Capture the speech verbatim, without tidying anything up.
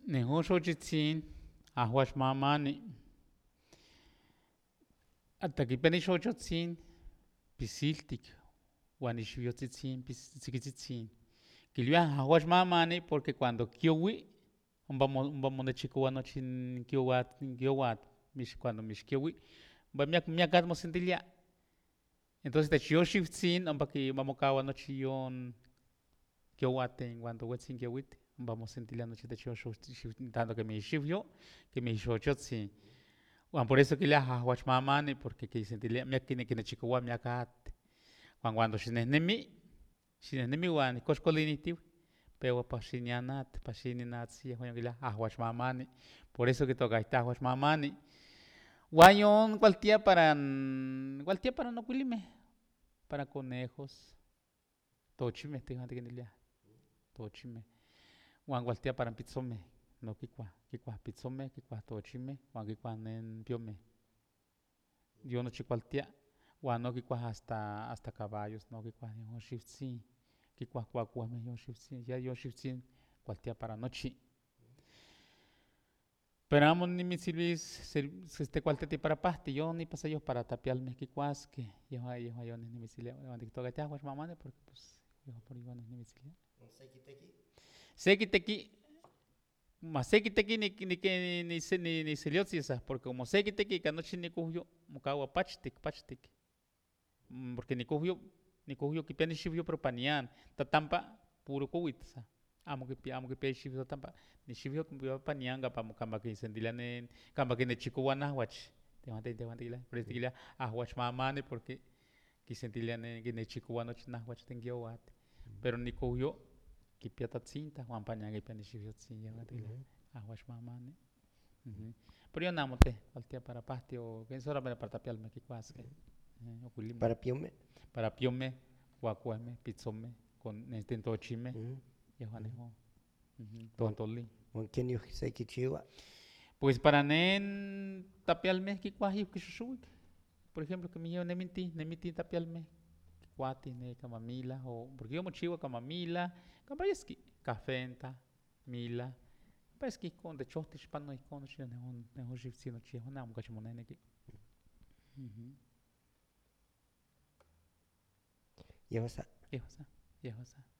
Neho xochitzin, ahuax mamani. Hasta kipeni xochotzin, pisiltik, huan ixuyotzitzin, tziquitzitzin. Kilvia ahuax mamani porque cuando kiowi, ompa monechikoua nochi kiowatl, cuando mixkiowi, miak miakatl mosentilia. Entonces techyoxiutzin ompa mokaua nochi yon kiowatl cuando uetzin kiowiti, ompa mosentilia nochi techyoxiutzin, tanto kemi xiuyo, kemi xochotzin. Huan por eso kilia ahuax mamani porque kisentilia miak kinechikoua miak atl. Huan cuando xinehnemih, xinehnemih huan koxkolinihtiuih, pewa pahxinia n atl, pahxini n atl yehua kilia ahuax mamani, por eso kitokahtiah ahuax mamani. Huan yon kualtia para kualtia para okuilimeh, para conejos, tochimeh tehwan tikinmiliah, tochimeh. Huan kualtia para pitzomeh, no kikuah, kikuah pitzomeh, kikuah tochimeh, huan kikuah nen piomeh. Yon nochi kualtia. Huan no kikuah hasta, hasta caballos, no kikuah yon xiutzin, kikuah kuakuahmeh yon xiutzin, ya yon xiutzin kualtia para nochi. Pero amo nimitzilvis kualteti para pahtli, yon nipa sa para tapialmeh kikuaskeh, yehua yehua yon neh nimitzilia. Huan tiktokatiah ahuax mamani porque pues yehua por igual neh nimitzilia. ¿Se kiteki? Se kiteki, mas se kiteki niseliotzin sa, porque como se kiteki ika nochi nikuhyo, mokaua pachtik, pachtik. Porque nikuhyo, nikuhyo kipia nixiuyo pero panian, tatampa puro kowitl sa, amo kipia, amo kipia ixiuyo tatampa. Nixiuyo panian kampa kisentilia nen, kampa kinechikoua n ahwach, tehwan tikilia, por eso tikilia ahuax mamani porque kisentilia kinechikoua nochi n ahwach den kiowatl. Pero nikuhyo kipia tatzintah huan panian kipia ixiuyotzin, yehua tikilia ahuax mamani. Pero yon amo teh, kualtia para pahtli o ken solamente para tapialmeh kikuaskeh, okuilimeh. ¿Para piomeh? Para piomeh, kuakuahmeh, pitzomeh, tochimeh, yehuan yehua tontolih. ¿Huan ken yeh se kichiua? Pues para nen tapialmeh kikuah ihki xoxowik, por ejemplo kemih yeh nemintih, nemintih tapialmeh, kikuatih nekan mamilah, o porque yeh mochiua ka mamilah, kampa yeski kahventah, milah, ompa yeski ihkon de chohteh ixpano ihkon nochi nehua xiutzin nochi yehua, neh amo okachi monehneki. Yehua sa. Yehua sa, yehua sa.